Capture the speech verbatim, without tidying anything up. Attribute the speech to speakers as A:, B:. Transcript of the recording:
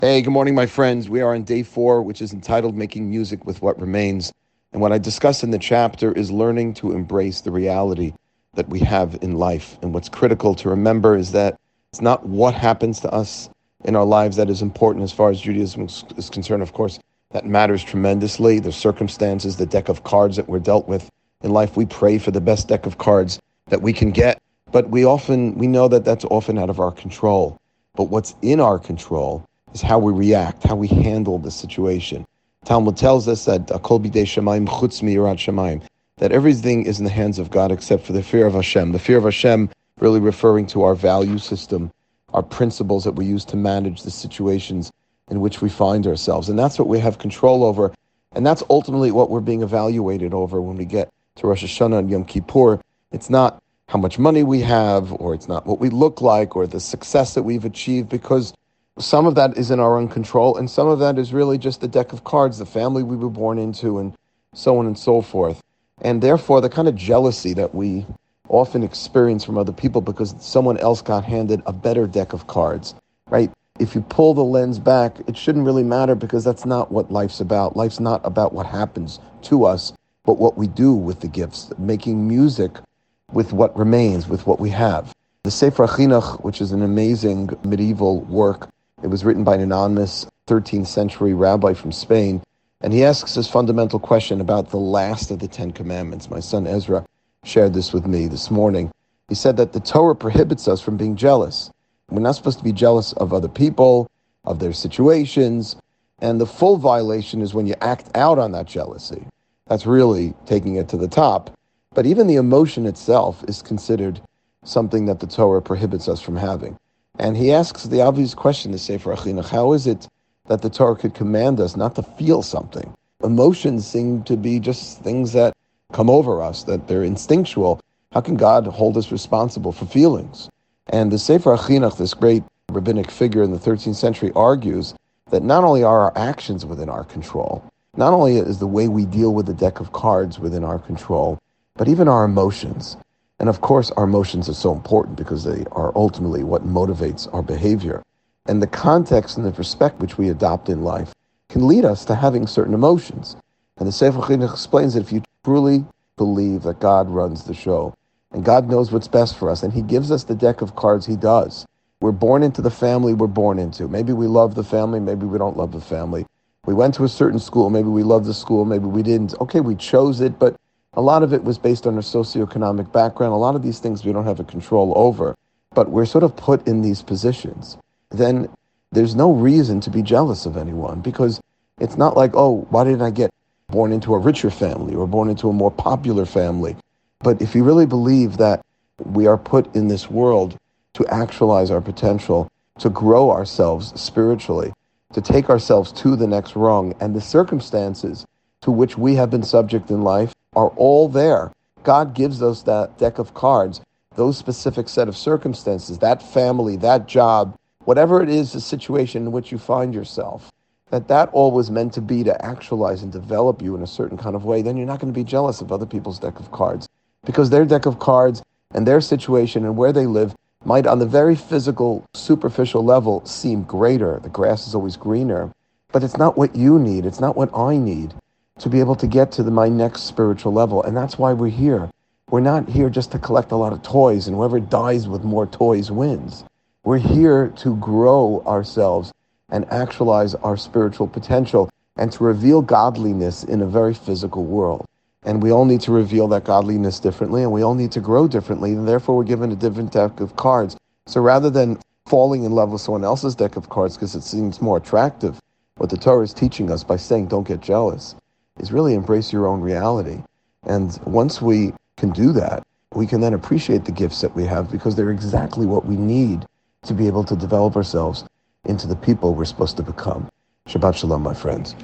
A: Hey, good morning, my friends. We are on day four, which is entitled Making Music with What Remains. And what I discuss in the chapter is learning to embrace the reality that we have in life. And what's critical to remember is that it's not what happens to us in our lives that is important as far as Judaism is concerned. Of course, that matters tremendously. The circumstances, the deck of cards that we're dealt with in life, we pray for the best deck of cards that we can get. But we often, we know that that's often out of our control. But what's in our control is how we react, how we handle the situation. Talmud tells us that Akol bidei Shamayim chutz miyirat Shamayim, that everything is in the hands of God except for the fear of Hashem. The fear of Hashem really referring to our value system, our principles that we use to manage the situations in which we find ourselves. And that's what we have control over. And that's ultimately what we're being evaluated over when we get to Rosh Hashanah and Yom Kippur. It's not how much money we have, or it's not what we look like, or the success that we've achieved, because some of that is in our own control, and some of that is really just the deck of cards, the family we were born into, and so on and so forth. And therefore, the kind of jealousy that we often experience from other people because someone else got handed a better deck of cards, right? If you pull the lens back, it shouldn't really matter, because that's not what life's about. Life's not about what happens to us, but what we do with the gifts, making music with what remains, with what we have. The Sefer Chinuch, which is an amazing medieval work, it was written by an anonymous thirteenth century rabbi from Spain, and he asks this fundamental question about the last of the Ten Commandments. My son Ezra shared this with me this morning. He said that the Torah prohibits us from being jealous. We're not supposed to be jealous of other people, of their situations, and the full violation is when you act out on that jealousy. That's really taking it to the top. But even the emotion itself is considered something that the Torah prohibits us from having. And he asks the obvious question, the Sefer Chinuch, how is it that the Torah could command us not to feel something? Emotions seem to be just things that come over us, that they're instinctual. How can God hold us responsible for feelings? And the Sefer Chinuch, this great rabbinic figure in the thirteenth century, argues that not only are our actions within our control, not only is the way we deal with the deck of cards within our control, but even our emotions. And of course, our emotions are so important because they are ultimately what motivates our behavior. And the context and the respect which we adopt in life can lead us to having certain emotions. And the Sefer Chinuch explains that if you truly believe that God runs the show, and God knows what's best for us, and He gives us the deck of cards He does. We're born into the family we're born into. Maybe we love the family, maybe we don't love the family. We went to a certain school, maybe we loved the school, maybe we didn't. Okay, we chose it, but a lot of it was based on our socioeconomic background. A lot of these things we don't have a control over, but we're sort of put in these positions. Then there's no reason to be jealous of anyone, because it's not like, oh, why didn't I get born into a richer family or born into a more popular family? But if you really believe that we are put in this world to actualize our potential, to grow ourselves spiritually, to take ourselves to the next rung, and the circumstances to which we have been subject in life are all there. God gives us that deck of cards, those specific set of circumstances, that family, that job, whatever it is, the situation in which you find yourself, that that all was meant to be to actualize and develop you in a certain kind of way. Then you're not going to be jealous of other people's deck of cards, because their deck of cards and their situation and where they live might, on the very physical, superficial level, seem greater. The grass is always greener, but it's not what you need. It's not what I need to be able to get to the, my next spiritual level. And that's why we're here. We're not here just to collect a lot of toys, and whoever dies with more toys wins. We're here to grow ourselves and actualize our spiritual potential and to reveal godliness in a very physical world. And we all need to reveal that godliness differently, and we all need to grow differently, and therefore we're given a different deck of cards. So rather than falling in love with someone else's deck of cards because it seems more attractive, what the Torah is teaching us by saying don't get jealous is really embrace your own reality. And once we can do that, we can then appreciate the gifts that we have, because they're exactly what we need to be able to develop ourselves into the people we're supposed to become. Shabbat Shalom, my friends.